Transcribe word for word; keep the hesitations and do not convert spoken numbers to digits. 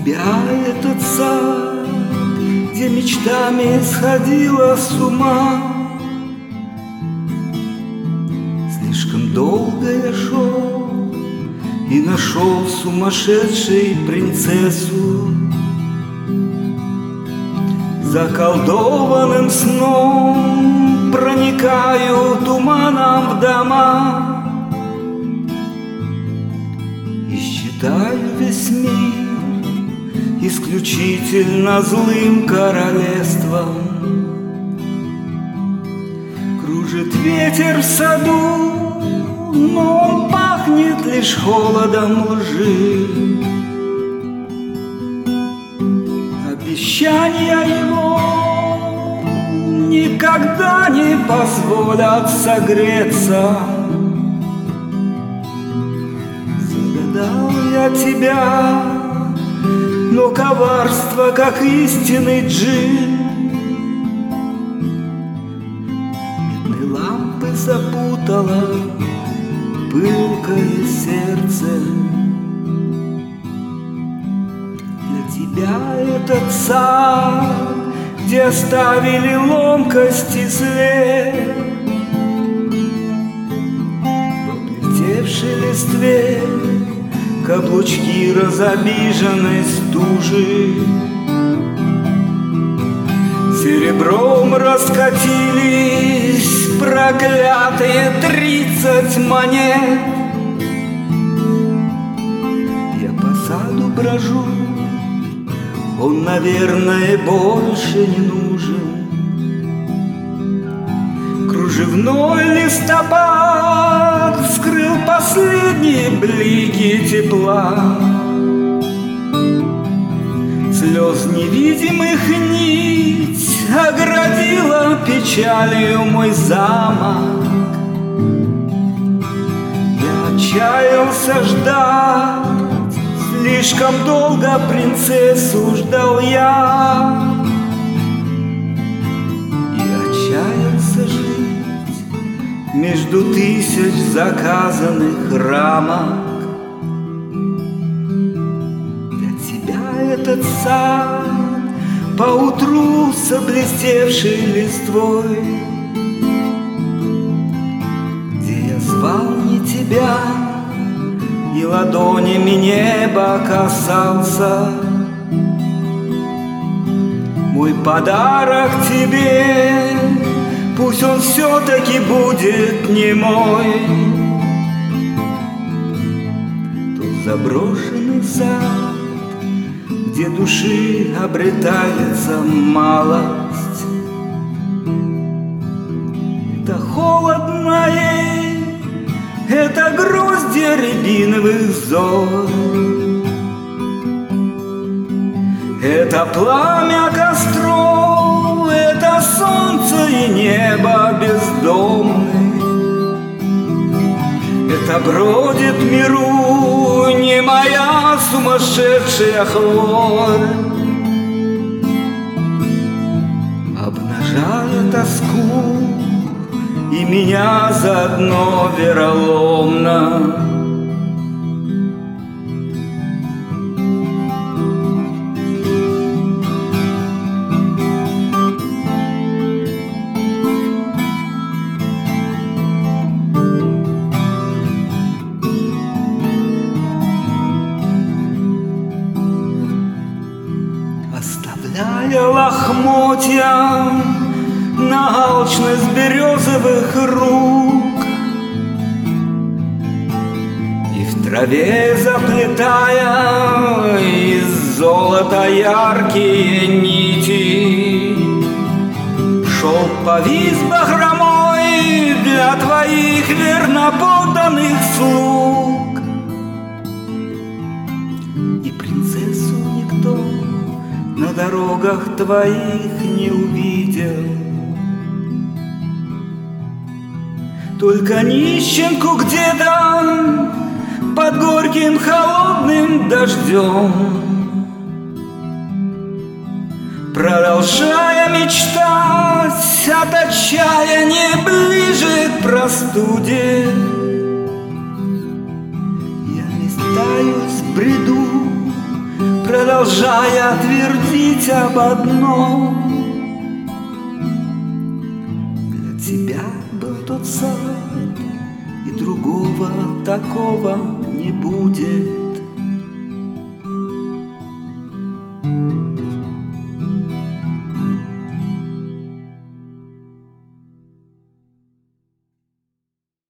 тебя этот сад, где мечтами сходила с ума. Слишком долго я шел и нашел сумасшедшей принцессу. Заколдованным сном проникаю туманом в дома и считаю весь мир исключительно злым королевством. Кружит ветер в саду, но он пахнет лишь холодом лжи. Обещания его никогда не позволят согреться. Загадал я тебя, но коварство, как истинный джин, медные лампы запутала пылкое сердце. Тебя этот сад, где оставили ломкости след, в облетевшей листве каблучки разобиженной стужи. Серебром раскатились проклятые тридцать монет. Я по саду брожу, он, наверное, больше не нужен. Кружевной листопад скрыл последние блики тепла. Слез невидимых нить оградила печалью мой замок. Я отчаялся ждать, слишком долго принцессу ждал я, и отчаялся жить между тысяч заказанных рамок. Для тебя этот сад поутру с облестевшей листвой, где я звал не тебя и ладонями неба касался. Мой подарок тебе, пусть он все-таки будет не мой. Тот заброшенный сад, где души обретается малость. Это холодное, это гроздья рябиновых зор, это пламя костров, это солнце и небо бездомное. Это бродит в миру не моя сумасшедшая хворь, обнажая тоску и меня заодно вероломно. Оставляя лохмотья на алчность березовых рук и в траве заплетая из золота яркие нити, шел повис бахромой для твоих верноподданных слуг. И принцессу никто на дорогах твоих не увидел, только нищенку где-то под горьким холодным дождем. Продолжая мечтать от отчаяния ближе к простуде, я листаюсь в бреду, продолжая продолжая твердить об одном: для тебя был тот сад, и другого такого не будет.